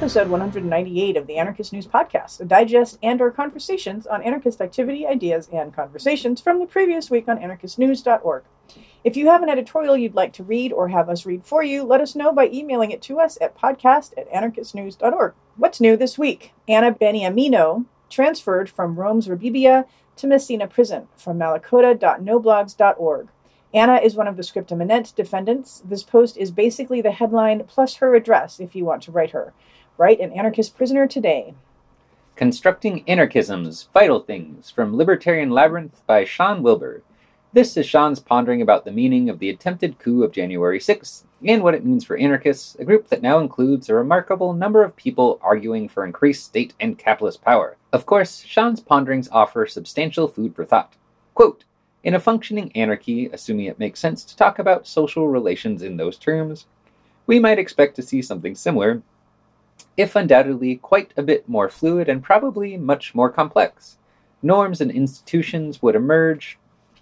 episode 198 of the Anarchist News Podcast, a digest and/or conversations on anarchist activity, ideas, and conversations from the previous week on anarchistnews.org. If you have an editorial you'd like to read or have us read for you, let us know by emailing it to us at podcast@anarchistnews.org. What's new this week? Anna Beniamino transferred from Rome's Rebibbia to Messina Prison from malakota.noblogs.org. Anna is one of the Scriptum Eminent defendants. This post is basically the headline plus her address if you want to write her. Write an anarchist prisoner today. Constructing Anarchism's Vital Things from Libertarian Labyrinth by Sean Wilbur. This is Sean's pondering about the meaning of the attempted coup of January 6th and what it means for anarchists, a group that now includes a remarkable number of people arguing for increased state and capitalist power. Of course, Sean's ponderings offer substantial food for thought. Quote, in a functioning anarchy, assuming it makes sense to talk about social relations in those terms, we might expect to see something similar, if undoubtedly quite a bit more fluid and probably much more complex. Norms and institutions would emerge,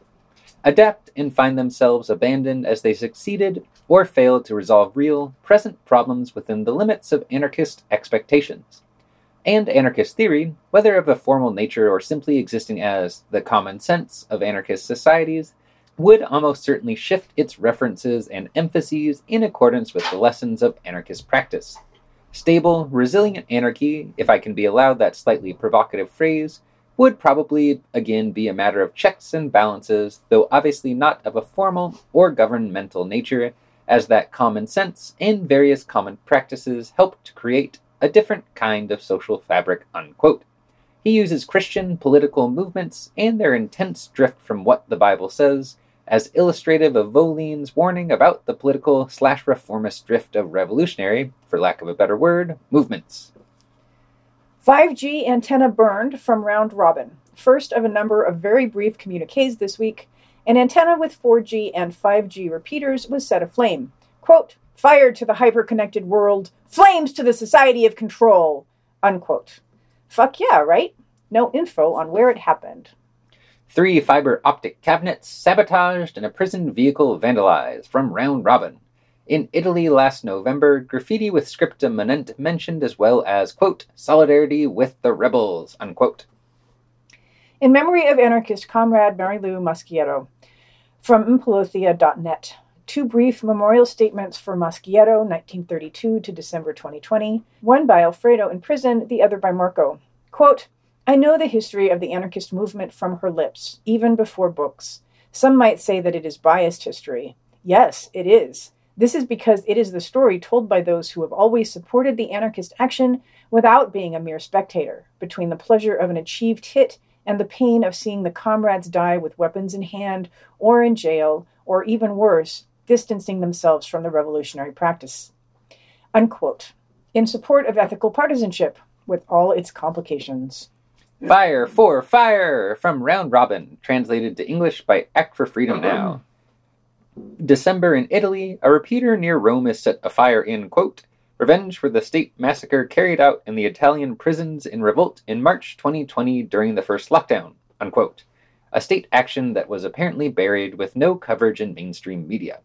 adapt, and find themselves abandoned as they succeeded or failed to resolve real, present problems within the limits of anarchist expectations. And anarchist theory, whether of a formal nature or simply existing as the common sense of anarchist societies, would almost certainly shift its references and emphases in accordance with the lessons of anarchist practice. Stable, resilient anarchy, if I can be allowed that slightly provocative phrase, would probably again be a matter of checks and balances, though obviously not of a formal or governmental nature, as that common sense and various common practices help to create a different kind of social fabric, unquote. He uses Christian political movements and their intense drift from what the Bible says as illustrative of Volin's warning about the political/reformist drift of revolutionary, for lack of a better word, movements. 5G antenna burned from Round Robin. First of a number of very brief communiques this week, an antenna with 4G and 5G repeaters was set aflame. Quote, fire to the hyper-connected world, flames to the society of control, unquote. Fuck yeah, right? No info on where it happened. 3 fiber optic cabinets sabotaged and a prison vehicle vandalized from Round Robin. In Italy last November, graffiti with Scriptum Eminent mentioned as well as, quote, solidarity with the rebels, unquote. In memory of anarchist comrade Marilu Maschietto, from Impolothia.net. 2 brief memorial statements for Maschietto, 1932 to December 2020, one by Alfredo in prison, the other by Marco. Quote, I know the history of the anarchist movement from her lips, even before books. Some might say that it is biased history. Yes, it is. This is because it is the story told by those who have always supported the anarchist action without being a mere spectator, between the pleasure of an achieved hit and the pain of seeing the comrades die with weapons in hand or in jail, or even worse, distancing themselves from the revolutionary practice. Unquote. In support of ethical partisanship, with all its complications. Fire for Fire from Round Robin, translated to English by Act for Freedom Now. December in Italy, a repeater near Rome is set afire in, quote, revenge for the state massacre carried out in the Italian prisons in revolt in March 2020 during the first lockdown, unquote. A state action that was apparently buried with no coverage in mainstream media.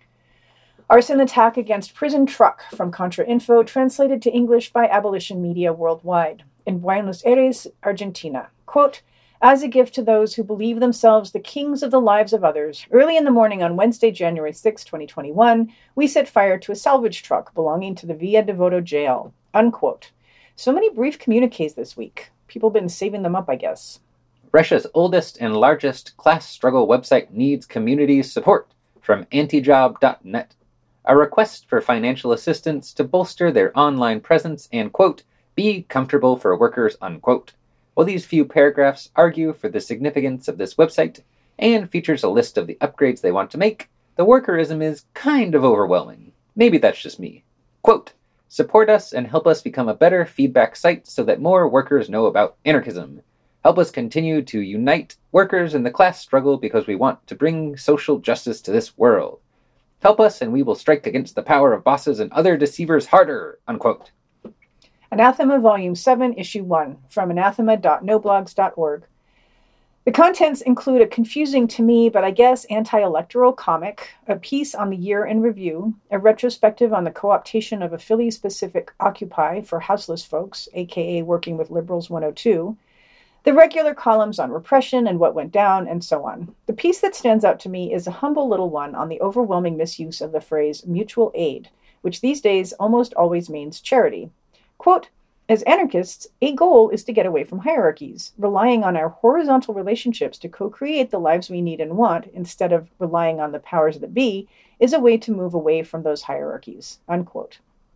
Arson attack against prison truck from Contrainfo, translated to English by Abolition Media Worldwide, in Buenos Aires, Argentina. Quote, as a gift to those who believe themselves the kings of the lives of others, early in the morning on Wednesday, January 6, 2021, we set fire to a salvage truck belonging to the Via Devoto jail. Unquote. So many brief communiques this week. People been saving them up, I guess. Russia's oldest and largest class struggle website needs community support, from antijob.net. A request for financial assistance to bolster their online presence and, quote, be comfortable for workers, unquote. While these few paragraphs argue for the significance of this website and features a list of the upgrades they want to make, the workerism is kind of overwhelming. Maybe that's just me. Quote, support us and help us become a better feedback site so that more workers know about anarchism. Help us continue to unite workers in the class struggle because we want to bring social justice to this world. Help us and we will strike against the power of bosses and other deceivers harder, unquote. Anathema Volume 7, Issue 1, from anathema.noblogs.org. The contents include a confusing to me, but I guess anti-electoral comic, a piece on the year in review, a retrospective on the co-optation of a Philly-specific Occupy for houseless folks, aka Working with Liberals 102, the regular columns on repression and what went down, and so on. The piece that stands out to me is a humble little one on the overwhelming misuse of the phrase mutual aid, which these days almost always means charity. Quote, as anarchists, a goal is to get away from hierarchies, relying on our horizontal relationships to co-create the lives we need and want, instead of relying on the powers that be, is a way to move away from those hierarchies. Unquote.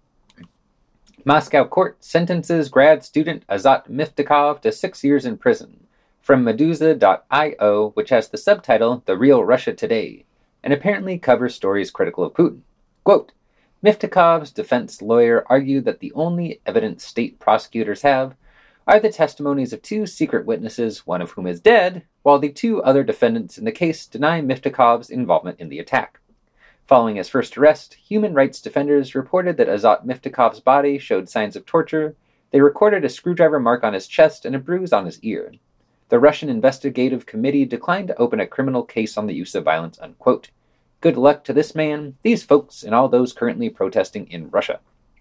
Moscow court sentences grad student Azat Miftakov to 6 years in prison. From Meduza.io, which has the subtitle The Real Russia Today, and apparently covers stories critical of Putin. Quote, Miftakov's defense lawyer argued that the only evidence state prosecutors have are the testimonies of 2 secret witnesses, one of whom is dead, while the 2 other defendants in the case deny Miftakov's involvement in the attack. Following his first arrest, human rights defenders reported that Azat Miftakov's body showed signs of torture. They recorded a screwdriver mark on his chest and a bruise on his ear. The Russian Investigative Committee declined to open a criminal case on the use of violence, unquote. Good luck to this man, these folks, and all those currently protesting in Russia.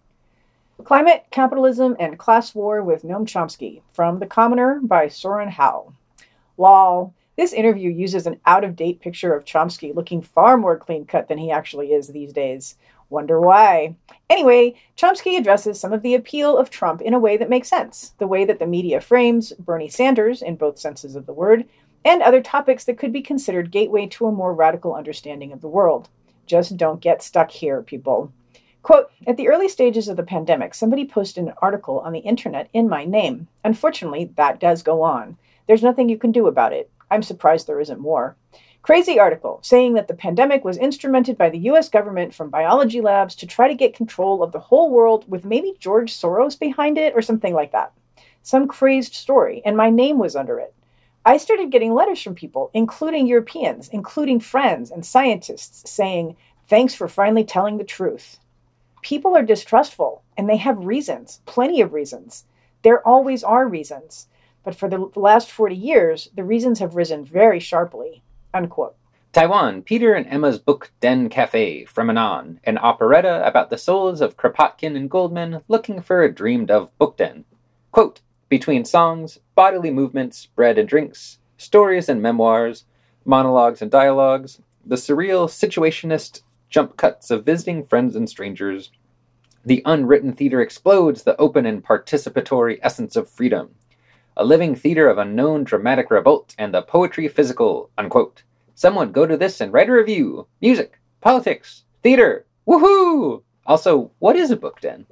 Climate, Capitalism, and Class War with Noam Chomsky, from The Commoner by Soren Howe. Lol. This interview uses an out-of-date picture of Chomsky looking far more clean-cut than he actually is these days. Wonder why. Anyway, Chomsky addresses some of the appeal of Trump in a way that makes sense, the way that the media frames Bernie Sanders, in both senses of the word, and other topics that could be considered gateway to a more radical understanding of the world. Just don't get stuck here, people. Quote, at the early stages of the pandemic, somebody posted an article on the internet in my name. Unfortunately, that does go on. There's nothing you can do about it. I'm surprised there isn't more. Crazy article saying that the pandemic was instrumented by the US government from biology labs to try to get control of the whole world with maybe George Soros behind it or something like that. Some crazed story, and my name was under it. I started getting letters from people, including Europeans, including friends and scientists, saying, thanks for finally telling the truth. People are distrustful, and they have reasons, plenty of reasons. There always are reasons. But for the last 40 years, the reasons have risen very sharply. Unquote. Taiwan, Peter and Emma's Book Den Cafe, from Anon, an operetta about the souls of Kropotkin and Goldman looking for a dreamed-of book den. Quote, between songs, bodily movements, bread and drinks, stories and memoirs, monologues and dialogues, the surreal situationist jump cuts of visiting friends and strangers, the unwritten theater explodes the open and participatory essence of freedom. A living theater of unknown dramatic revolt and the poetry physical, unquote. Someone go to this and write a review. Music, politics, theater, woohoo! Also, what is a book den?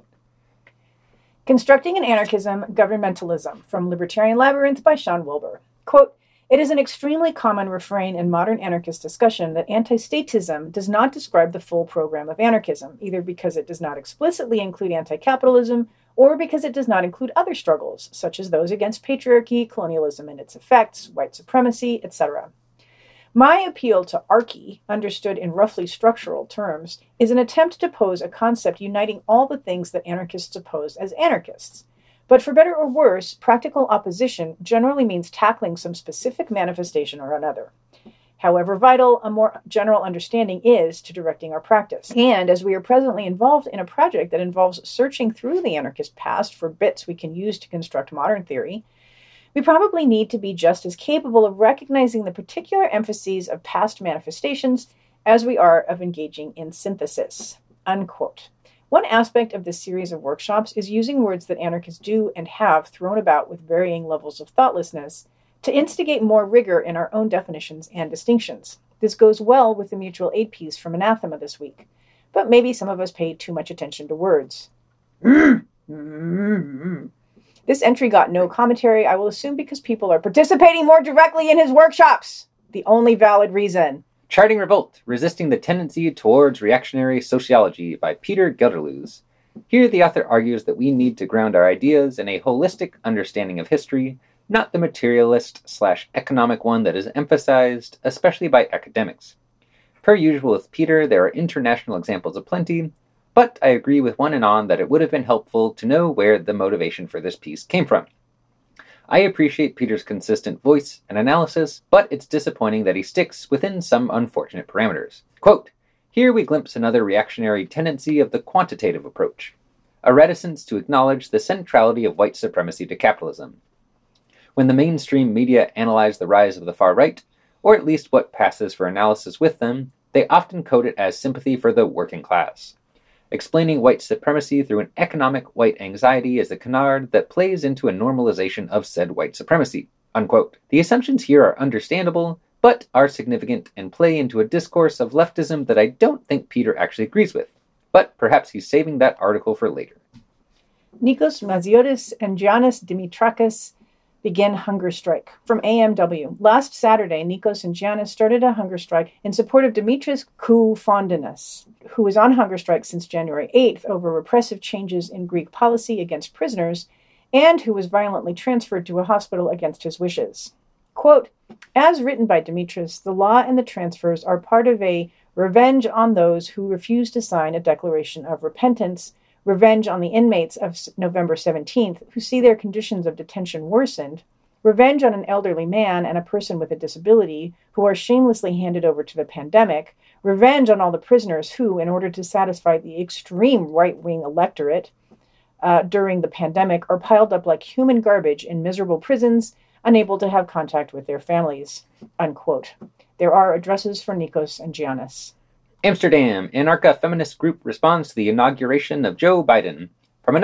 Constructing an Anarchism, Governmentalism, from Libertarian Labyrinth by Sean Wilbur. Quote, it is an extremely common refrain in modern anarchist discussion that anti-statism does not describe the full program of anarchism, either because it does not explicitly include anti-capitalism or because it does not include other struggles, such as those against patriarchy, colonialism and its effects, white supremacy, etc. My appeal to archy, understood in roughly structural terms, is an attempt to pose a concept uniting all the things that anarchists oppose as anarchists. But for better or worse, practical opposition generally means tackling some specific manifestation or another. However vital a more general understanding is to directing our practice. And as we are presently involved in a project that involves searching through the anarchist past for bits we can use to construct modern theory, we probably need to be just as capable of recognizing the particular emphases of past manifestations as we are of engaging in synthesis. Unquote. One aspect of this series of workshops is using words that anarchists do and have thrown about with varying levels of thoughtlessness to instigate more rigor in our own definitions and distinctions. This goes well with the mutual aid piece from Anathema this week, but maybe some of us paid too much attention to words. This entry got no commentary, I will assume because people are participating more directly in his workshops. The only valid reason. Charting Revolt, Resisting the Tendency Towards Reactionary Sociology by Peter Gelderloos. Here the author argues that we need to ground our ideas in a holistic understanding of history, not the materialist/economic one that is emphasized, especially by academics. Per usual with Peter, there are international examples aplenty, but I agree with one and on that it would have been helpful to know where the motivation for this piece came from. I appreciate Peter's consistent voice and analysis, but it's disappointing that he sticks within some unfortunate parameters. Quote, here we glimpse another reactionary tendency of the quantitative approach, a reticence to acknowledge the centrality of white supremacy to capitalism. When the mainstream media analyze the rise of the far right, or at least what passes for analysis with them, they often code it as sympathy for the working class. Explaining white supremacy through an economic white anxiety is a canard that plays into a normalization of said white supremacy, unquote. The assumptions here are understandable, but are significant and play into a discourse of leftism that I don't think Peter actually agrees with. But perhaps he's saving that article for later. Nikos Maziotis and Giannis Dimitrakis begin hunger strike. From AMW. Last Saturday, Nikos and Giannis started a hunger strike in support of Dimitris Koufondinas, who was on hunger strike since January 8th over repressive changes in Greek policy against prisoners, and who was violently transferred to a hospital against his wishes. Quote, as written by Dimitris, the law and the transfers are part of a revenge on those who refuse to sign a declaration of repentance, revenge on the inmates of November 17th who see their conditions of detention worsened, revenge on an elderly man and a person with a disability who are shamelessly handed over to the pandemic, revenge on all the prisoners who, in order to satisfy the extreme right-wing electorate during the pandemic, are piled up like human garbage in miserable prisons, unable to have contact with their families, unquote. There are addresses for Nikos and Giannis. Amsterdam, Anarcha feminist group responds to the inauguration of Joe Biden from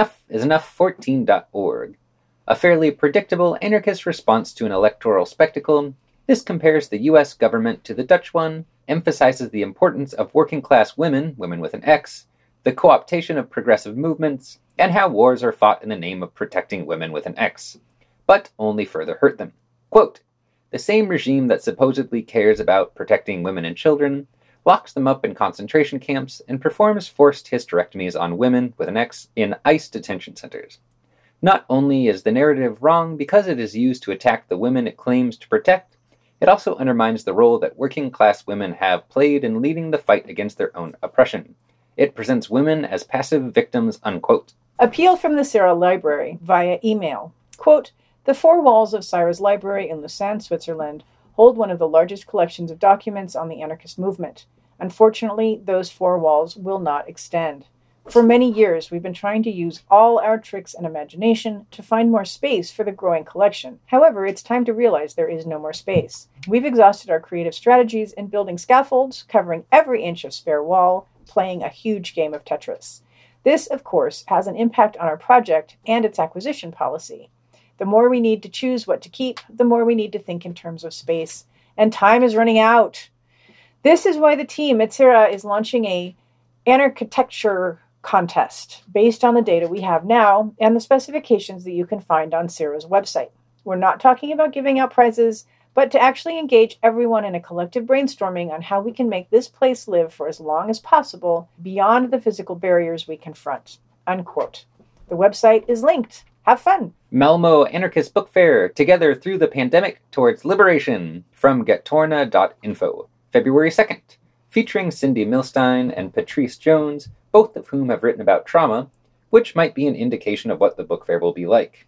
enoughisenough14.org. A fairly predictable anarchist response to an electoral spectacle, this compares the U.S. government to the Dutch one, emphasizes the importance of working-class women, women with an X, the co-optation of progressive movements, and how wars are fought in the name of protecting women with an X, but only further hurt them. Quote, the same regime that supposedly cares about protecting women and children locks them up in concentration camps and performs forced hysterectomies on women with an X in ICE detention centers. Not only is the narrative wrong because it is used to attack the women it claims to protect, it also undermines the role that working-class women have played in leading the fight against their own oppression. It presents women as passive victims, unquote. Appeal from the Sarah Library via email. Quote, the four walls of Sarah's library in Lausanne, Switzerland, hold one of the largest collections of documents on the anarchist movement. Unfortunately, those four walls will not extend. For many years, we've been trying to use all our tricks and imagination to find more space for the growing collection. However, it's time to realize there is no more space. We've exhausted our creative strategies in building scaffolds, covering every inch of spare wall, playing a huge game of Tetris. This, of course, has an impact on our project and its acquisition policy. The more we need to choose what to keep, the more we need to think in terms of space. And time is running out. This is why the team at Sarah is launching a anarchitecture contest based on the data we have now and the specifications that you can find on Sarah's website. We're not talking about giving out prizes, but to actually engage everyone in a collective brainstorming on how we can make this place live for as long as possible beyond the physical barriers we confront, unquote. The website is linked. Have fun. Malmo Anarchist Book Fair, Together Through the Pandemic Towards Liberation, from gettorna.info, February 2nd, featuring Cindy Milstein and Patrice Jones, both of whom have written about trauma, which might be an indication of what the book fair will be like.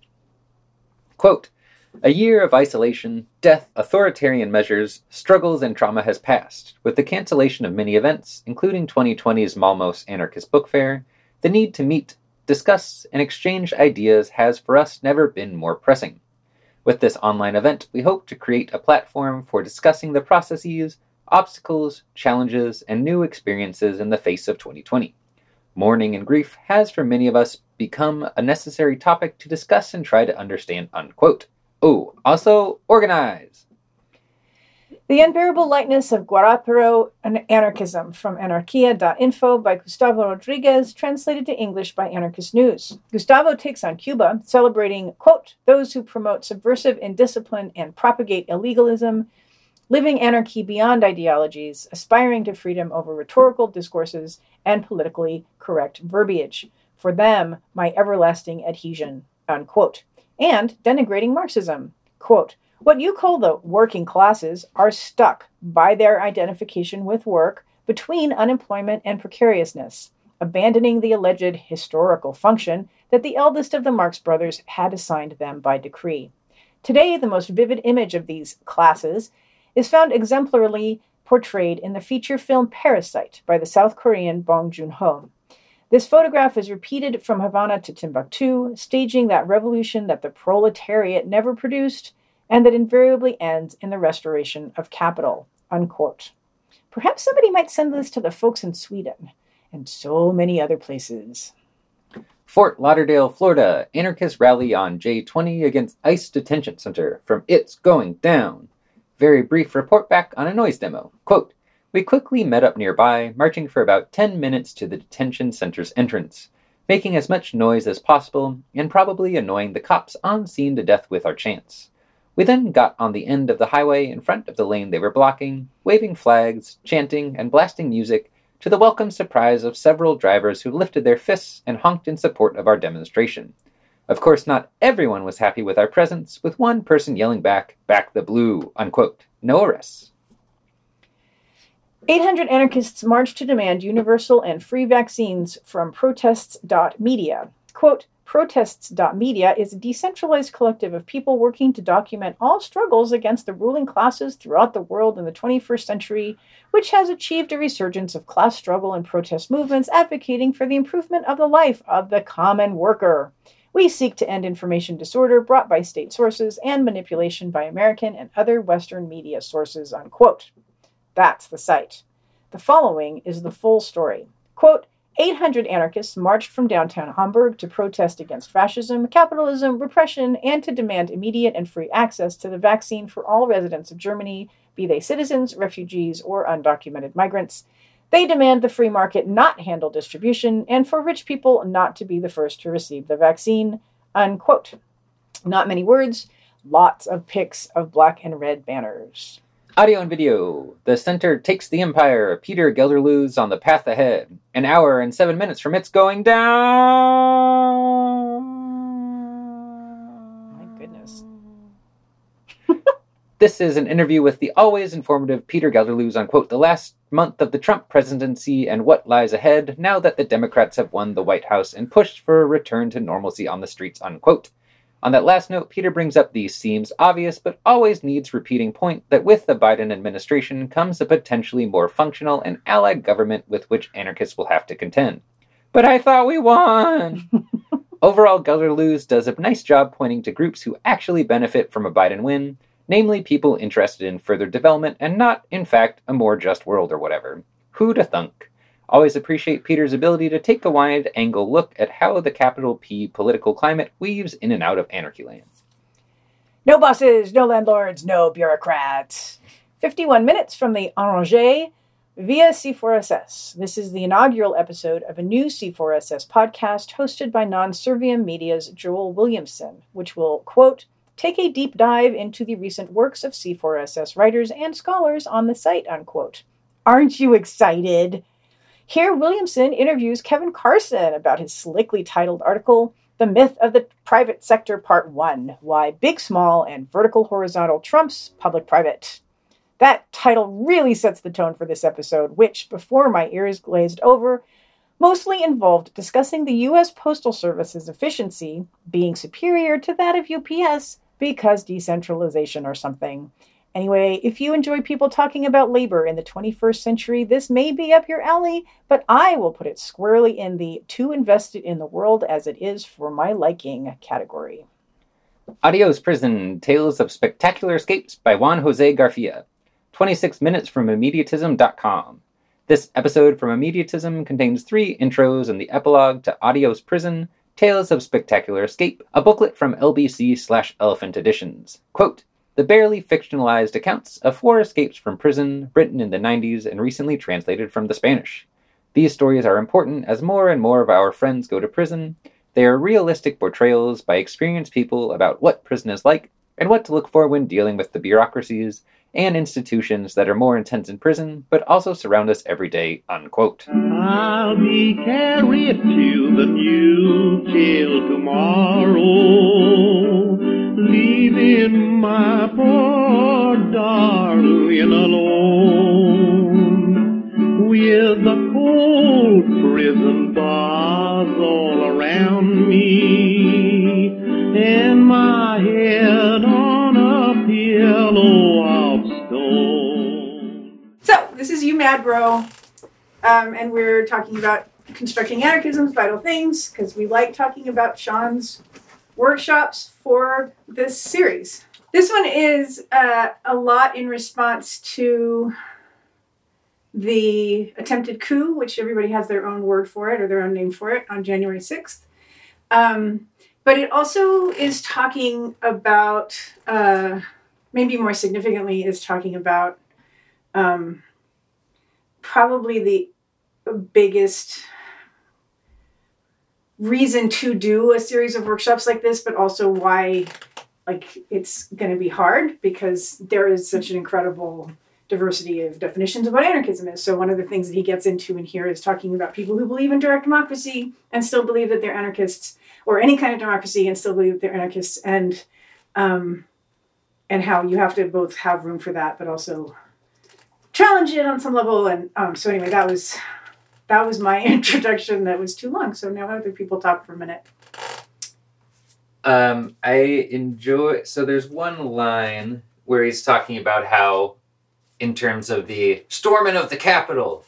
Quote, a year of isolation, death, authoritarian measures, struggles, and trauma has passed. With the cancellation of many events, including 2020's Malmö's Anarchist Book Fair, the need to meet, discuss, and exchange ideas has for us never been more pressing. With this online event, we hope to create a platform for discussing the processes, obstacles, challenges, and new experiences in the face of 2020. Mourning and grief has for many of us become a necessary topic to discuss and try to understand, unquote. Oh, also, organize! The Unbearable Lightness of Guaraparo and Anarchism from anarchia.info by Gustavo Rodriguez, translated to English by Anarchist News. Gustavo takes on Cuba, celebrating, quote, those who promote subversive indiscipline and propagate illegalism, living anarchy beyond ideologies, aspiring to freedom over rhetorical discourses and politically correct verbiage. For them, my everlasting adhesion, unquote. And denigrating Marxism, quote, what you call the working classes are stuck by their identification with work between unemployment and precariousness, abandoning the alleged historical function that the eldest of the Marx brothers had assigned them by decree. Today, the most vivid image of these classes is found exemplarily portrayed in the feature film Parasite by the South Korean Bong Joon-ho. This photograph is repeated from Havana to Timbuktu, staging that revolution that the proletariat never produced and that invariably ends in the restoration of capital, unquote. Perhaps somebody might send this to the folks in Sweden and so many other places. Fort Lauderdale, Florida. Anarchists rally on J20 against ICE detention center from It's Going Down. Very brief report back on a noise demo. Quote, we quickly met up nearby, marching for about 10 minutes to the detention center's entrance, making as much noise as possible and probably annoying the cops on scene to death with our chants. We then got on the end of the highway in front of the lane they were blocking, waving flags, chanting, and blasting music, to the welcome surprise of several drivers who lifted their fists and honked in support of our demonstration. Of course, not everyone was happy with our presence, with one person yelling back, "Back the blue," unquote. No arrests. 800 anarchists marched to demand universal and free vaccines from protests.media. Quote, Protests.media is a decentralized collective of people working to document all struggles against the ruling classes throughout the world in the 21st century, which has achieved a resurgence of class struggle and protest movements advocating for the improvement of the life of the common worker. We seek to end information disorder brought by state sources and manipulation by American and other Western media sources, unquote. That's the site. The following is the full story. Quote, 800 anarchists marched from downtown Hamburg to protest against fascism, capitalism, repression, and to demand immediate and free access to the vaccine for all residents of Germany, be they citizens, refugees, or undocumented migrants. They demand the free market not handle distribution, and for rich people not to be the first to receive the vaccine, unquote. Not many words, lots of pics of black and red banners. Audio and video. The center takes the empire. Peter Gelderloos on the path ahead. An hour and 7 minutes from It's Going Down. My goodness. This is an interview with the always informative Peter Gelderloos on, quote, the last month of the Trump presidency and what lies ahead now that the Democrats have won the White House and pushed for a return to normalcy on the streets, unquote. On that last note, Peter brings up the seems obvious but always needs repeating point that with the Biden administration comes a potentially more functional and allied government with which anarchists will have to contend. But I thought we won! Overall, Gelderloos does a nice job pointing to groups who actually benefit from a Biden win, namely people interested in further development and not, in fact, a more just world or whatever. Who'da thunk? Always appreciate Peter's ability to take a wide-angle look at how the capital P political climate weaves in and out of anarchy land. No bosses, no landlords, no bureaucrats. 51 minutes from the Arranger via C4SS. This is the inaugural episode of a new C4SS podcast hosted by Non-Serviam Media's Joel Williamson, which will, quote, take a deep dive into the recent works of C4SS writers and scholars on the site, unquote. Aren't you excited? Here, Williamson interviews Kevin Carson about his slickly titled article, The Myth of the Private Sector Part 1, Why Big Small and Vertical Horizontal Trumps Public-Private. That title really sets the tone for this episode, which, before my ears glazed over, mostly involved discussing the U.S. Postal Service's efficiency being superior to that of UPS because decentralization or something. Anyway, if you enjoy people talking about labor in the 21st century, this may be up your alley, but I will put it squarely in the too invested in the world as it is for my liking category. Adios Prison, Tales of Spectacular Escapes by Juan Jose Garcia. 26 minutes from Immediatism.com. This episode from Immediatism contains 3 intros and the epilogue to Adios Prison, Tales of Spectacular Escape, a booklet from LBC/Elephant Editions. Quote, the barely fictionalized accounts of 4 escapes from prison, written in the 90s and recently translated from the Spanish. These stories are important as more and more of our friends go to prison. They are realistic portrayals by experienced people about what prison is like and what to look for when dealing with the bureaucracies and institutions that are more intense in prison, but also surround us every day, unquote. I'll be carried to the new till tomorrow, leaving my poor darling alone, with the cold prison bars all around me, and my head on Mad Bro, and we're talking about Constructing Anarchism's Vital Things, because we like talking about Sean's workshops for this series. This one is a lot in response to the attempted coup, which everybody has their own word for it or their own name for it, on January 6th. But it also is talking about, maybe more significantly, is talking about probably the biggest reason to do a series of workshops like this, but also why it's going to be hard, because there is such an incredible diversity of definitions of what anarchism is. So one of the things that he gets into in here is talking about people who believe in direct democracy and still believe that they're anarchists, or any kind of democracy and still believe that they're anarchists, and how you have to both have room for that, but also challenge it on some level. And so anyway, that was my introduction. That was too long. So now other people talk for a minute. I enjoy, so there's one line where he's talking about how, in terms of the storming of the Capitol,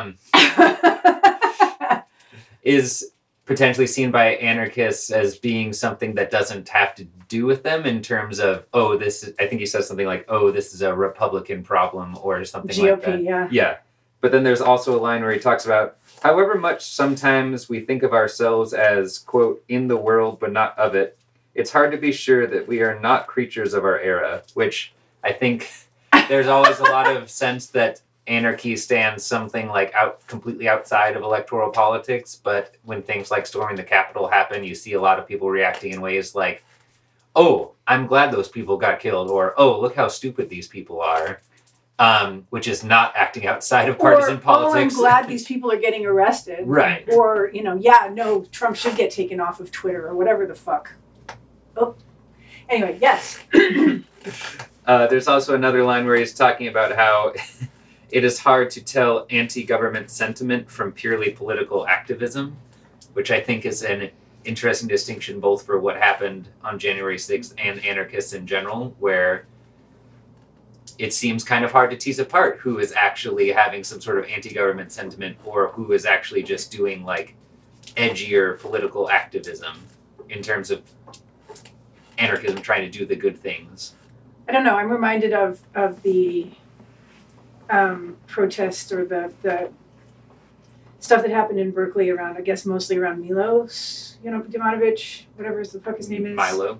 is potentially seen by anarchists as being something that doesn't have to do with them, in terms of, I think he says something like, this is a Republican problem, or something GOP, like that. yeah. Yeah. But then there's also a line where he talks about, however much sometimes we think of ourselves as, quote, in the world but not of it, it's hard to be sure that we are not creatures of our era, which I think there's always a lot of sense that anarchy stands something like completely outside of electoral politics, but when things like storming the Capitol happen, you see a lot of people reacting in ways like, oh, I'm glad those people got killed, or, oh, look how stupid these people are, which is not acting outside of partisan politics. Oh, I'm glad these people are getting arrested. Right. Or, Trump should get taken off of Twitter, or whatever the fuck. Oh. Anyway, yes. There's also another line where he's talking about how it is hard to tell anti-government sentiment from purely political activism, which I think is an interesting distinction both for what happened on January 6th and anarchists in general, where it seems kind of hard to tease apart who is actually having some sort of anti-government sentiment or who is actually just doing edgier political activism in terms of anarchism trying to do the good things. I don't know. I'm reminded of the protest, or the stuff that happened in Berkeley around, I guess mostly around Milos, Demanovich, whatever the fuck his name is. Milo.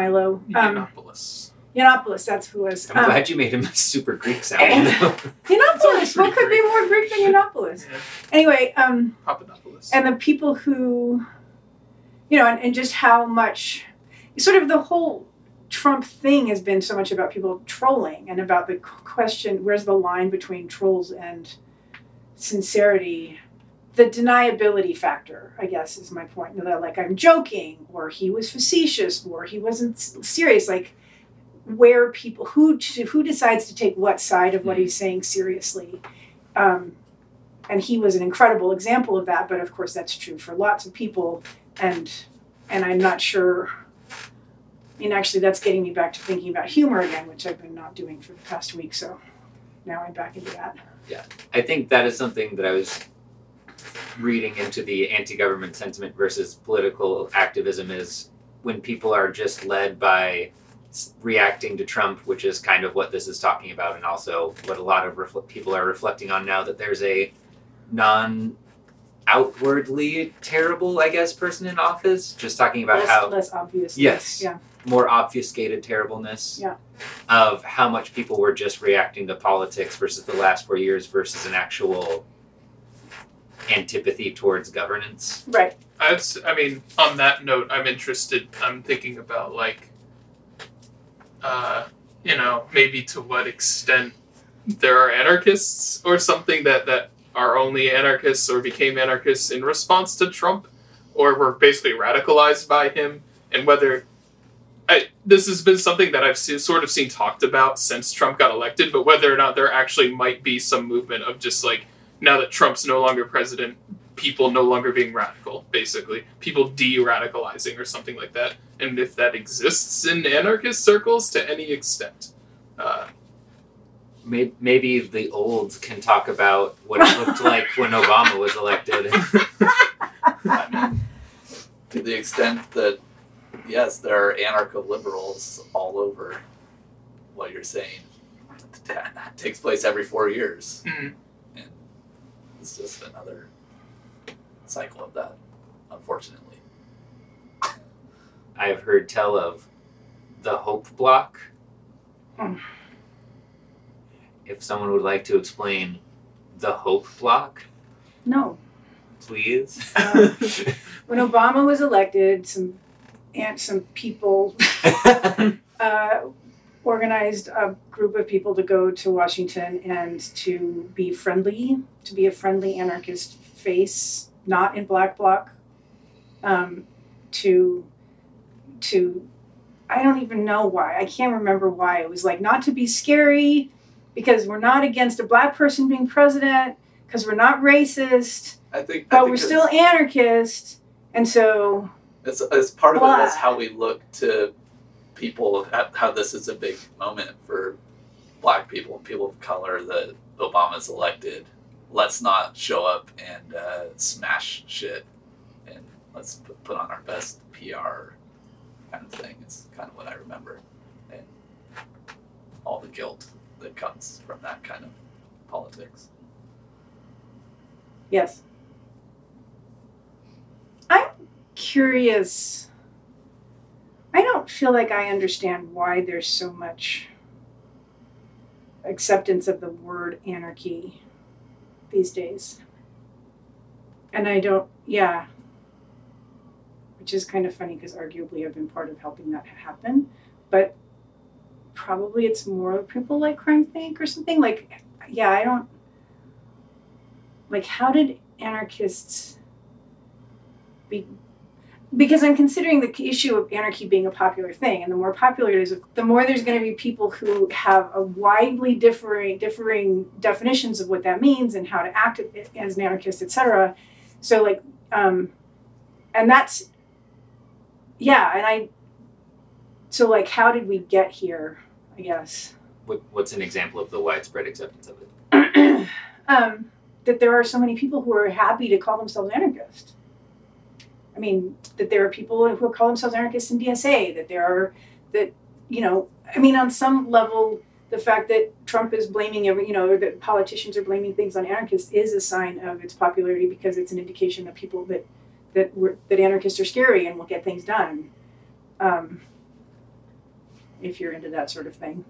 Yiannopoulos, that's who it was. I'm glad you made him super Greek sounding. Yiannopoulos, what could be more Greek than Yiannopoulos? Yeah. Anyway, Papadopoulos. And the people who, and just how much, sort of the whole Trump thing has been so much about people trolling, and about the question, where's the line between trolls and sincerity? The deniability factor, I guess, is my point. That, I'm joking, or he was facetious, or he wasn't serious. Where people, who decides to take what side of what he's saying seriously. And he was an incredible example of that, but of course that's true for lots of people. And I'm not sure, actually that's getting me back to thinking about humor again, which I've been not doing for the past week, so now I'm back into that. Yeah, I think that is something that I was reading into the anti-government sentiment versus political activism, is when people are just led by reacting to Trump, which is kind of what this is talking about, and also what a lot of people are reflecting on now, that there's a non-outwardly terrible, I guess, person in office, just talking about less obvious. Yes. Yeah. More obfuscated terribleness. Yeah. Of how much people were just reacting to politics versus the last 4 years versus an actual antipathy towards governance. Right. On that note, I'm thinking about maybe to what extent there are anarchists or something that are only anarchists or became anarchists in response to Trump, or were basically radicalized by him, and whether this has been something that I've sort of seen talked about since Trump got elected, but whether or not there actually might be some movement of just now that Trump's no longer president, people no longer being radical, basically. People de-radicalizing or something like that. And if that exists in anarchist circles to any extent. Maybe the olds can talk about what it looked like when Obama was elected. I mean, to the extent that, yes, there are anarcho-liberals all over what you're saying. That takes place every 4 years. Mhm. And it's just another cycle of that, unfortunately. I've heard tell of the Hope Block. Mm. If someone would like to explain the Hope Block, No. please. When Obama was elected, some people organized a group of people to go to Washington and to be a friendly anarchist face, not in Black Bloc, to I don't even know why. I can't remember why. It was like not to be scary because we're not against a black person being president, because we're not racist, but we're still anarchist, and so it's part of blah. it is how we look to people, how this is a big moment for black people and people of color that Obama's elected. Let's not show up and smash shit, and let's put on our best PR kind of thing. It's kind of what I remember, and all the guilt that comes from that kind of politics. yes. I'm curious. I don't feel like I understand why there's so much acceptance of the word anarchy these days. And I don't, yeah. Which is kind of funny because arguably I've been part of helping that happen. But probably it's more people like Crime Think or something. Like, yeah, I don't, like, how did anarchists be, because I'm considering the issue of anarchy being a popular thing, and the more popular it is, the more there's going to be people who have a widely differing definitions of what that means and how to act as an anarchist, etc. So, like, and that's, yeah, and so, like, how did we get here, I guess? What's an example of the widespread acceptance of it? That there are so many people who are happy to call themselves anarchist. I mean, that there are people who call themselves anarchists in DSA, on some level, the fact that Trump is blaming or that politicians are blaming things on anarchists is a sign of its popularity, because it's an indication of people that anarchists are scary and will get things done. If you're into that sort of thing.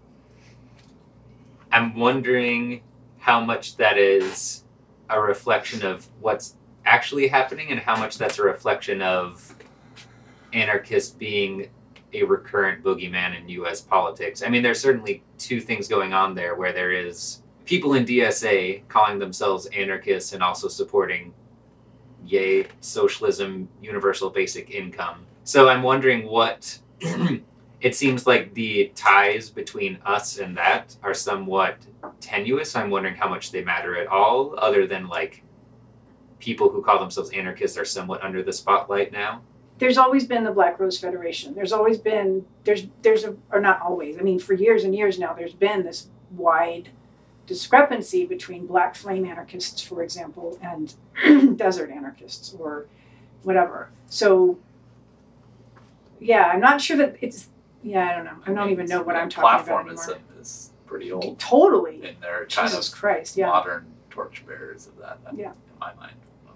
I'm wondering how much that is a reflection of what's actually happening and how much that's a reflection of anarchists being a recurrent boogeyman in U.S. politics. I mean, there's certainly two things going on there, where there is people in DSA calling themselves anarchists and also supporting, yay, socialism, universal basic income. So I'm wondering what... It seems like the ties between us and that are somewhat tenuous. I'm wondering how much they matter at all, other than, like, people who call themselves anarchists are somewhat under the spotlight now. There's always been the Black Rose Federation. There's always been, or not always, I mean, for years and years now, there's been this wide discrepancy between Black Flame anarchists, for example, and desert anarchists or whatever. So, yeah, I'm not sure that it's, yeah, I don't know. I don't even know what I'm talking about anymore. Platformism is pretty old. Totally. And they're kind Jesus of Christ, yeah. modern torchbearers of that, Yeah. in my mind.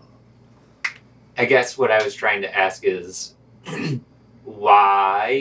I guess what I was trying to ask is why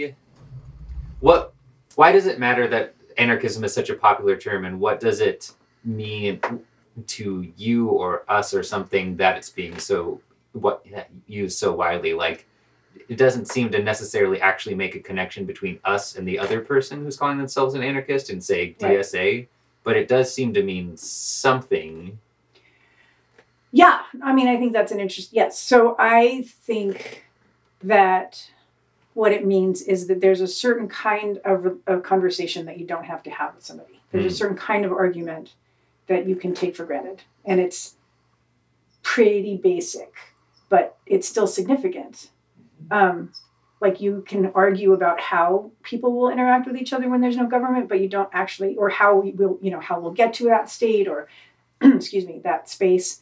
does it matter that anarchism is such a popular term, and what does it mean to you or us or something that it's being used so widely? Like, it doesn't seem to necessarily actually make a connection between us and the other person who's calling themselves an anarchist and, say, DSA, right. But it does seem to mean something. Yeah, I mean, I think that's an interest. Yes, so I think that what it means is that there's a certain kind of conversation that you don't have to have with somebody. There's a certain kind of argument that you can take for granted, and it's pretty basic, but it's still significant. like you can argue about how people will interact with each other when there's no government, but you don't actually, or how we will, how we'll get to that state or, excuse me, that space.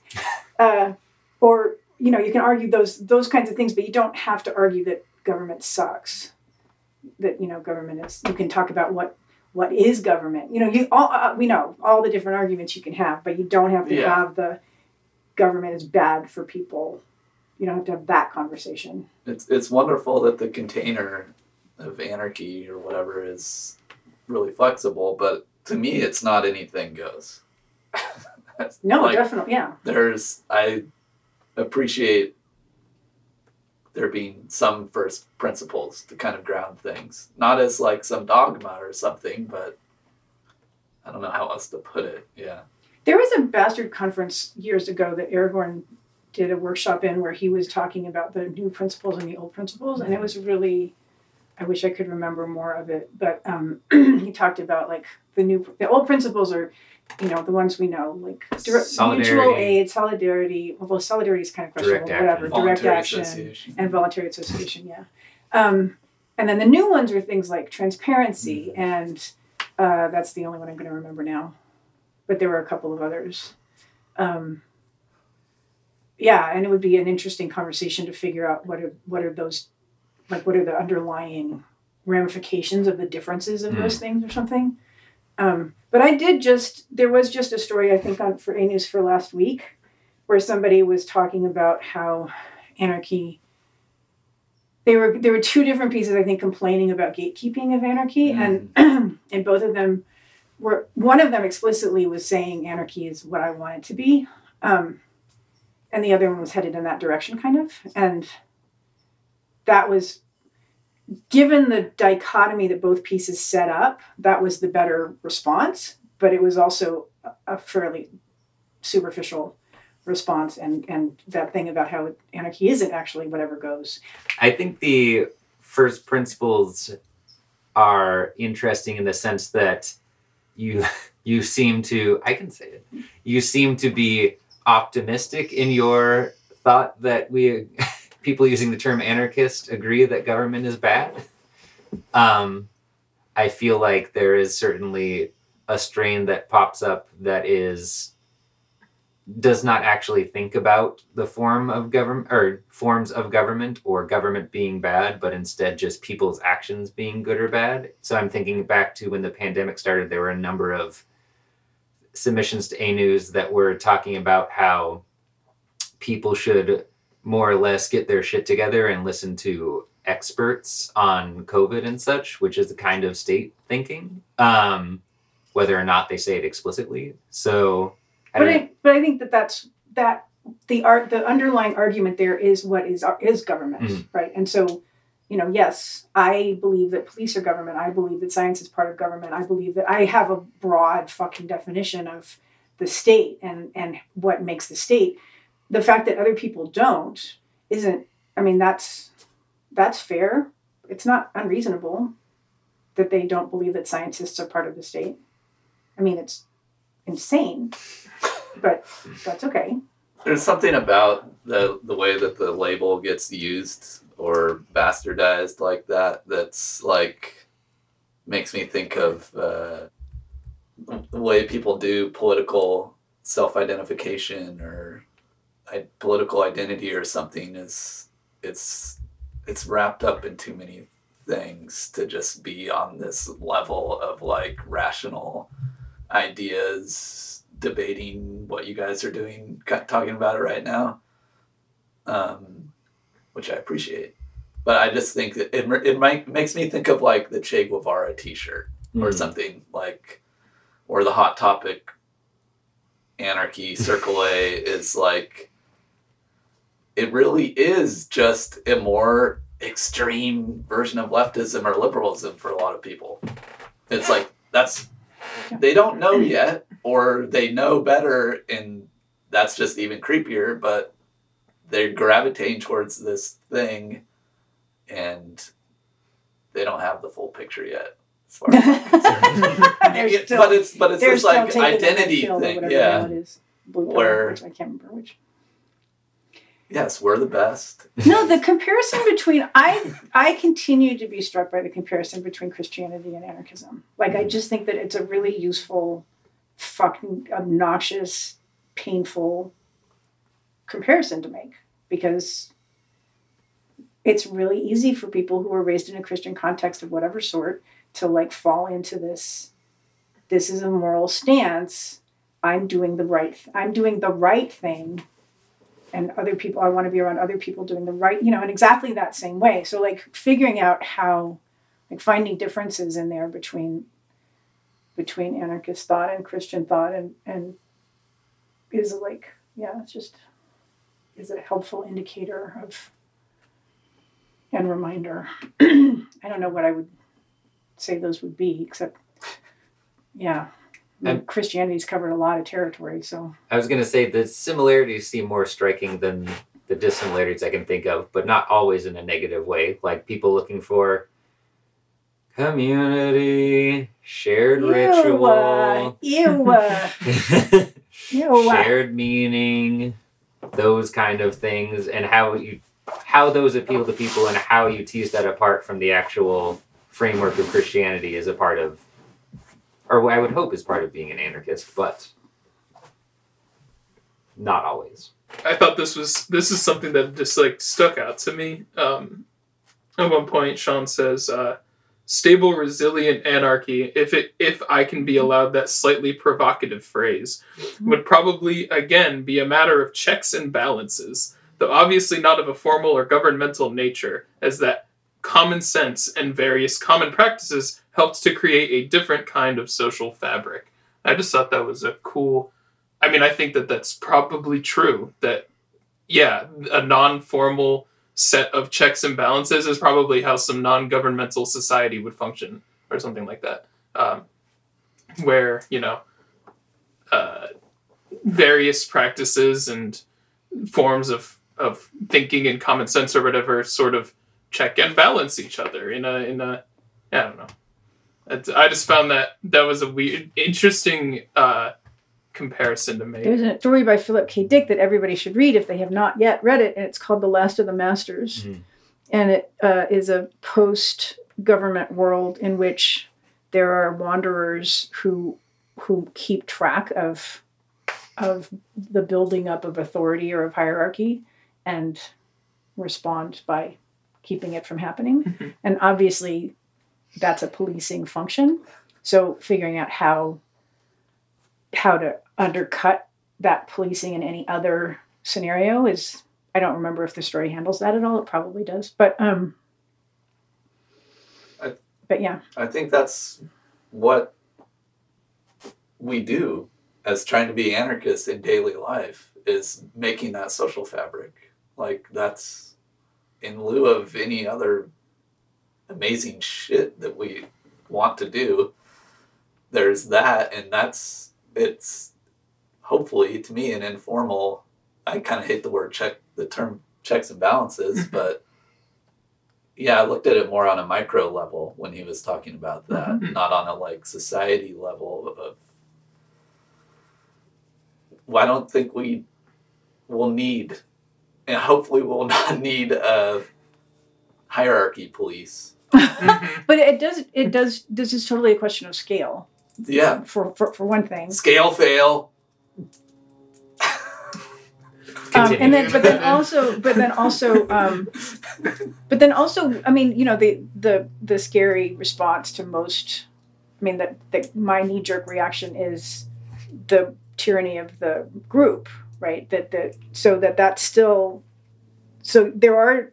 Or, you can argue those kinds of things, but you don't have to argue that government sucks. That, government is, you can talk about what is government. We know all the different arguments you can have, but you don't have to have the government is bad for people. You don't have to have that conversation. It's wonderful that the container of anarchy or whatever is really flexible, but to me, it's not anything goes. No, definitely, yeah. I appreciate there being some first principles to kind of ground things. Not as like some dogma or something, but I don't know how else to put it. Yeah. There was a Bastard conference years ago that Aragorn did a workshop in where he was talking about the new principles and the old principles. And it was really, I wish I could remember more of it, but he talked about like the old principles are, the ones we know, like mutual aid, solidarity, although solidarity is kind of questionable, direct action and voluntary association, yeah. And then the new ones are things like transparency, and that's the only one I'm going to remember now. But there were a couple of others. And it would be an interesting conversation to figure out what are those, like what are the underlying ramifications of the differences of those things or something. But there was just a story, I think, for A News for last week, where somebody was talking about how anarchy, there were two different pieces, I think, complaining about gatekeeping of anarchy, and both of them one of them explicitly was saying anarchy is what I want it to be, and the other one was headed in that direction, kind of, and that was, given the dichotomy that both pieces set up, that was the better response, but it was also a fairly superficial response, and that thing about how anarchy isn't actually whatever goes. I think the first principles are interesting in the sense that you seem to, I can say it, you seem to be optimistic in your thought that people using the term anarchist agree that government is bad. I feel like there is certainly a strain that pops up that does not actually think about the form of government or forms of government or government being bad, but instead just people's actions being good or bad. So I'm thinking back to when the pandemic started, there were a number of submissions to A News that were talking about how people should more or less get their shit together and listen to experts on COVID and such, which is the kind of state thinking, whether or not they say it explicitly. So, but I think that's the underlying argument there is what is government, right? And so, yes, I believe that police are government. I believe that science is part of government. I believe that I have a broad fucking definition of the state and what makes the state. The fact that other people don't isn't, I mean, that's fair. It's not unreasonable that they don't believe that scientists are part of the state. I mean, it's insane, but that's okay. There's something about the way that the label gets used or bastardized like that's like, makes me think of the way people do political self-identification or political identity or something. Is it's wrapped up in too many things to just be on this level of like rational ideas debating what you guys are doing, talking about it right now, which I appreciate. But I just think that it makes me think of like the Che Guevara t-shirt or something like, or the Hot Topic anarchy Circle A is like, it really is just a more extreme version of leftism or liberalism for a lot of people. It's like, they don't know yet, or they know better, and that's just even creepier, but they're gravitating towards this thing, and they don't have the full picture yet, as far as I'm concerned. But it's this like identity thing, yeah. Where I can't remember which. Yes, we're the best. No, the comparison between I continue to be struck by the comparison between Christianity and anarchism. Like, I just think that it's a really useful, fucking obnoxious, painful comparison to make, because it's really easy for people who are raised in a Christian context of whatever sort to like fall into this is a moral stance. I'm doing the right thing. And other people, I want to be around other people doing the right, in exactly that same way. So like figuring out how, like finding differences in there between anarchist thought and Christian thought and is like, it's just, is a helpful indicator of, and reminder. I don't know what I would say those would be, except, Christianity's covered a lot of territory, so. I was going to say the similarities seem more striking than the dissimilarities I can think of, but not always in a negative way. Like people looking for community, shared ritual, shared meaning, those kind of things, and how those appeal to people and how you tease that apart from the actual framework of Christianity is a part of, or I would hope is part of being an anarchist, but not always. I thought this is something that just like stuck out to me. At one point, Sean says, "Stable, resilient anarchy, if I can be allowed that slightly provocative phrase, would probably again be a matter of checks and balances, though obviously not of a formal or governmental nature, as that common sense and various common practices helped to create a different kind of social fabric." I just thought that was a cool. I mean, I think that that's probably true. That, a non-formal set of checks and balances is probably how some non-governmental society would function, or something like that. Where, various practices and forms of thinking and common sense or whatever sort of check and balance each other in a I don't know. I just found that was a weird, interesting comparison to make. There's a story by Philip K. Dick that everybody should read if they have not yet read it, and it's called The Last of the Masters. Mm-hmm. And it is a post-government world in which there are wanderers who keep track of the building up of authority or of hierarchy and respond by keeping it from happening. Mm-hmm. And obviously that's a policing function. So figuring out how to undercut that policing in any other scenario is, I don't remember if the story handles that at all. It probably does. But yeah. I think that's what we do as trying to be anarchists in daily life, is making that social fabric. Like, that's in lieu of any other amazing shit that we want to do. There's that, and it's hopefully, to me, an informal, I kind of hate the term checks and balances, but I looked at it more on a micro level when he was talking about that, mm-hmm. not on a society level of, I don't think we will need, and hopefully we'll not need a hierarchy police. But it does, this is totally a question of scale. Yeah. For one thing. Scale fail. And then also, I mean, the scary response to most, I mean, that my knee-jerk reaction is the tyranny of the group, right? That's still, so there are,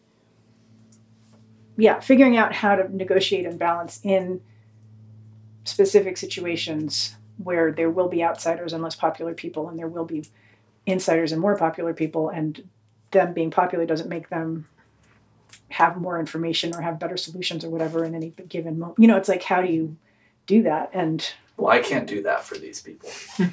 figuring out how to negotiate and balance in specific situations where there will be outsiders and less popular people, and there will be insiders and more popular people, and them being popular doesn't make them have more information or have better solutions or whatever in any given moment. It's like, how do you do that? And well, I can't do that for these people.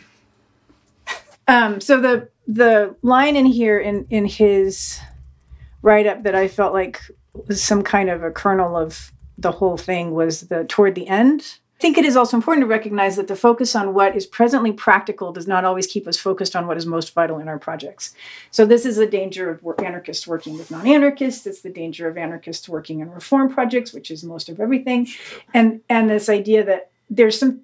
So the line in here in his write-up that I felt like was some kind of a kernel of the whole thing was toward the end, I think it is also important to recognize that the focus on what is presently practical does not always keep us focused on what is most vital in our projects. So this is a danger of anarchists working with non-anarchists. It's the danger of anarchists working in reform projects, which is most of everything. And this idea that there's some,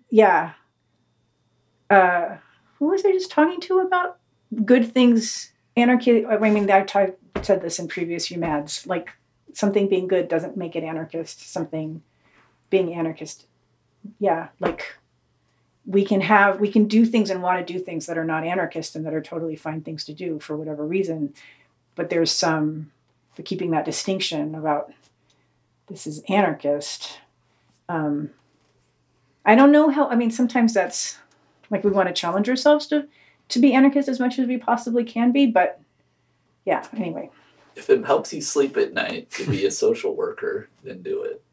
who was I just talking to about good things, anarchy? I mean, said this in previous UMads, like something being good doesn't make it anarchist, something being anarchist. Yeah, like we can do things and want to do things that are not anarchist and that are totally fine things to do for whatever reason. But there's the keeping that distinction about this is anarchist. I don't know how, I mean, sometimes that's like we want to challenge ourselves to be anarchist as much as we possibly can be. But yeah, anyway. If it helps you sleep at night to be a social worker, then do it.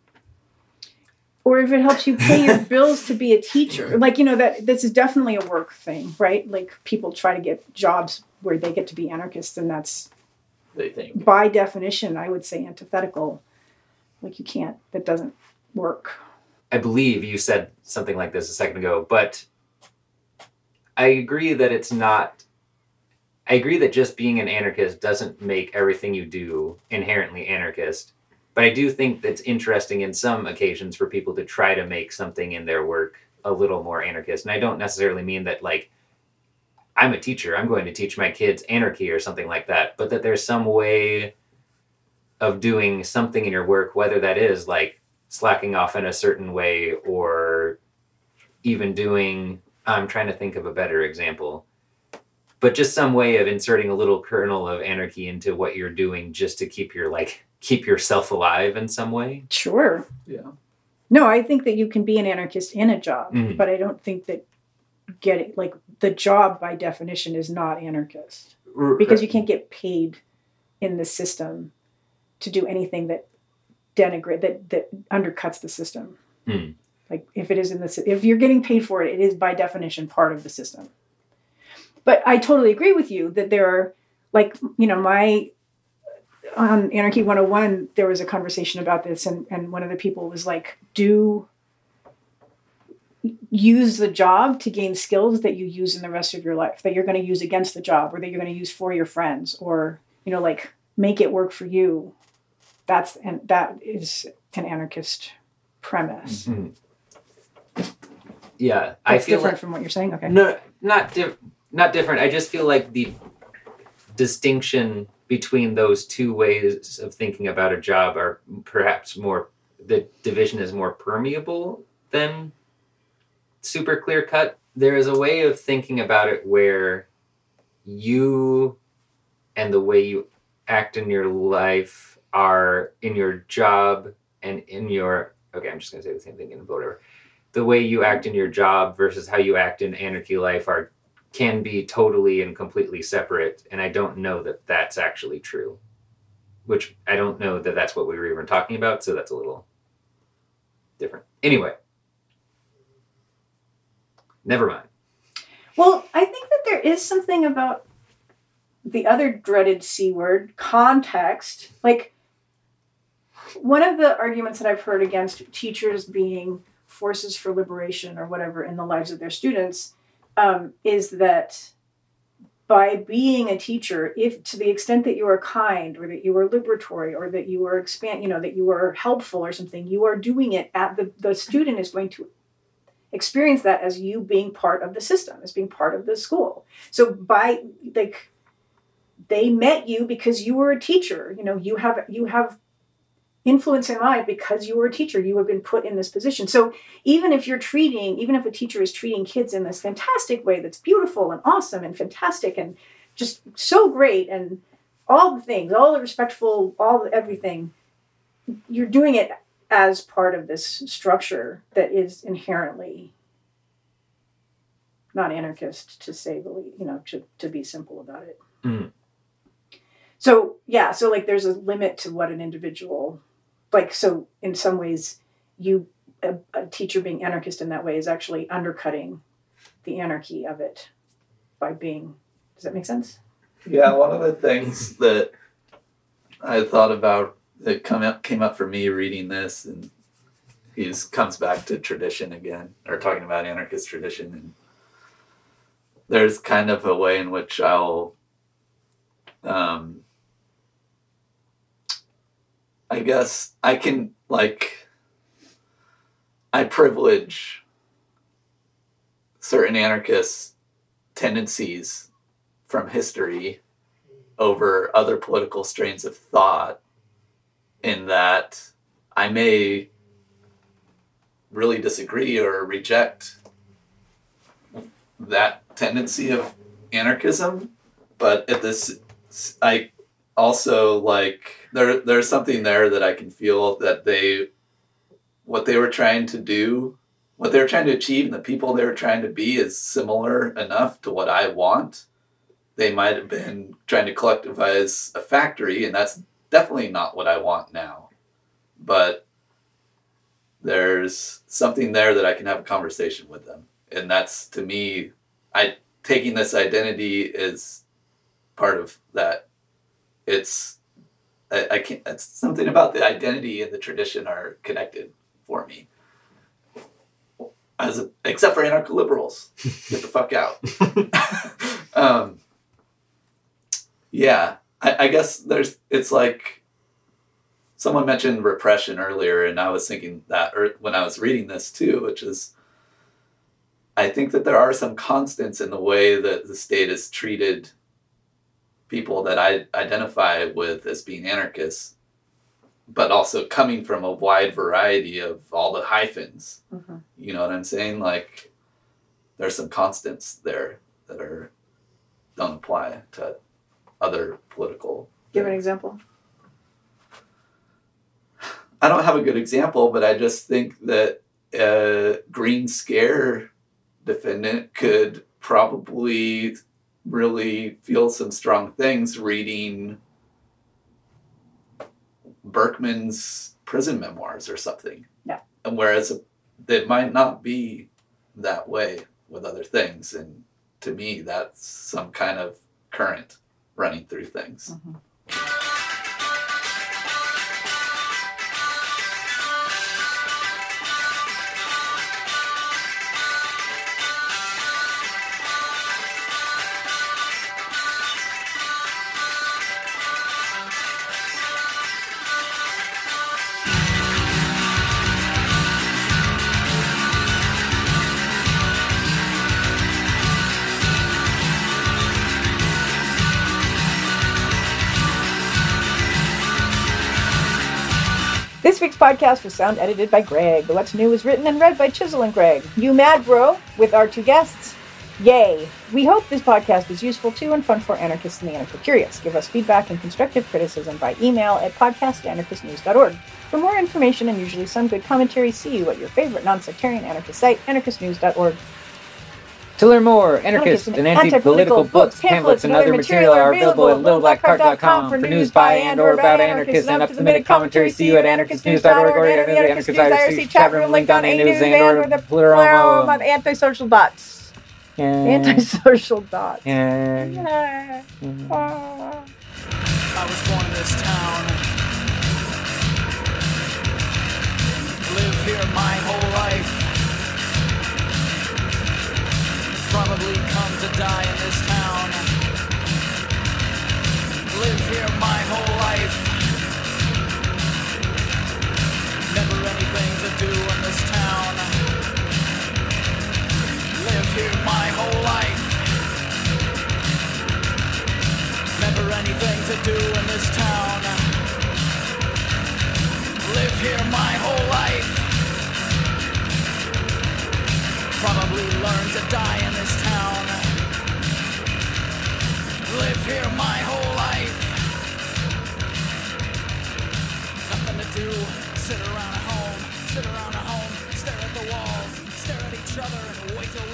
Or if it helps you pay your bills to be a teacher. Like, that this is definitely a work thing, right? Like people try to get jobs where they get to be anarchists, and that's, they think, by definition, I would say antithetical. Like you can't, that doesn't work. I believe you said something like this a second ago, but I agree that I agree that just being an anarchist doesn't make everything you do inherently anarchist. But I do think that's interesting in some occasions for people to try to make something in their work a little more anarchist. And I don't necessarily mean that, like, I'm a teacher, I'm going to teach my kids anarchy or something like that, but that there's some way of doing something in your work, whether that is, like, slacking off in a certain way or even doing, I'm trying to think of a better example, but just some way of inserting a little kernel of anarchy into what you're doing just to keep yourself alive in some way. Sure. Yeah. No, I think that you can be an anarchist in a job, Mm-hmm. but I don't think that the job by definition is not anarchist because you can't get paid in the system to do anything that that undercuts the system. Mm. Like if it is if you're getting paid for it, it is by definition part of the system. But I totally agree with you that there are, like, on Anarchy 101, there was a conversation about this, and one of the people was like, use the job to gain skills that you use in the rest of your life, that you're going to use against the job, or that you're going to use for your friends, or, like, make it work for you. That is an anarchist premise. Mm-hmm. Yeah. That's different from what you're saying? Okay. No, not different. I just feel like the distinction between those two ways of thinking about a job are perhaps the division is more permeable than super clear cut. There is a way of thinking about it where you and the way you act in your life are in your job and in your, okay, I'm just going to say the same thing in whatever. The way you act in your job versus how you act in anarchy life can be totally and completely separate, and I don't know that that's actually true. Which I don't know that that's what we were even talking about, so that's a little different. Anyway. Never mind. Well, I think that there is something about the other dreaded C word, context. Like, one of the arguments that I've heard against teachers being forces for liberation or whatever in the lives of their students is that by being a teacher, if to the extent that you are kind or that you are liberatory or that you are that you are helpful or something, you are doing it at the student is going to experience that as you being part of the system, as being part of the school. So they met you because you were a teacher. You have influence in mind because you were a teacher. You have been put in this position. So even if a teacher is treating kids in this fantastic way that's beautiful and awesome and fantastic and just so great and all the things, all the respectful, everything, you're doing it as part of this structure that is inherently not anarchist, to say the least, to be simple about it. Mm. So like there's a limit to what an individual, like, so in some ways a teacher being anarchist in that way is actually undercutting the anarchy of it by being, does that make sense? Yeah, one of the things that I thought about that came up for me reading this, and he comes back to tradition again, or talking about anarchist tradition, and there's kind of a way in which I'll, I guess I can, like, I privilege certain anarchist tendencies from history over other political strains of thought, in that I may really disagree or reject that tendency of anarchism, but at this, I also, like, there's something there that I can feel that what they were trying to do, what they were trying to achieve, and the people they were trying to be is similar enough to what I want. They might have been trying to collectivize a factory, and that's definitely not what I want now. But there's something there that I can have a conversation with them. And that's, to me, taking this identity is part of that. It's something about the identity and the tradition are connected for me. Except for anarcho-liberals. Get the fuck out. Yeah, I guess it's like, someone mentioned repression earlier, and I was thinking that, or when I was reading this too, which is, I think that there are some constants in the way that the state has treated people that I identify with as being anarchists, but also coming from a wide variety of all the hyphens. Mm-hmm. You know what I'm saying? Like, there's some constants there that don't apply to other political. Give an example. I don't have a good example, but I just think that a Green Scare defendant could probably really feel some strong things reading Berkman's prison memoirs or something. Yeah. And whereas it might not be that way with other things. And to me, that's some kind of current running through things. Mm-hmm. This week's podcast was sound edited by Greg. The What's New was written and read by Chisel and Greg. You mad, bro? With our two guests? Yay! We hope this podcast is useful to and fun for anarchists and the anarcho-curious. Give us feedback and constructive criticism by email at podcast@anarchistnews.org. For more information and usually some good commentary, see you at your favorite non-sectarian anarchist site, anarchistnews.org. To learn more, anarchist and anti-political books, pamphlets, and other material are available at littleblackcart.com for news by and or about anarchists and up-to-the-minute commentary. See you at anarchistnews.org or at the Anarchist IRC chat room linked on A-News and or the Plural of antisocial dots. Yeah. Antisocial dots. Yeah. Yeah. I was born in this town. Live here my whole life. Probably come to die in this town. Live here my whole life. Never anything to do in this town. Live here my whole life. Never anything to do in this town. Live here my whole life. Probably learn to die in this town. Live here my whole life. Nothing to do, sit around at home, stare at the walls, stare at each other and wait till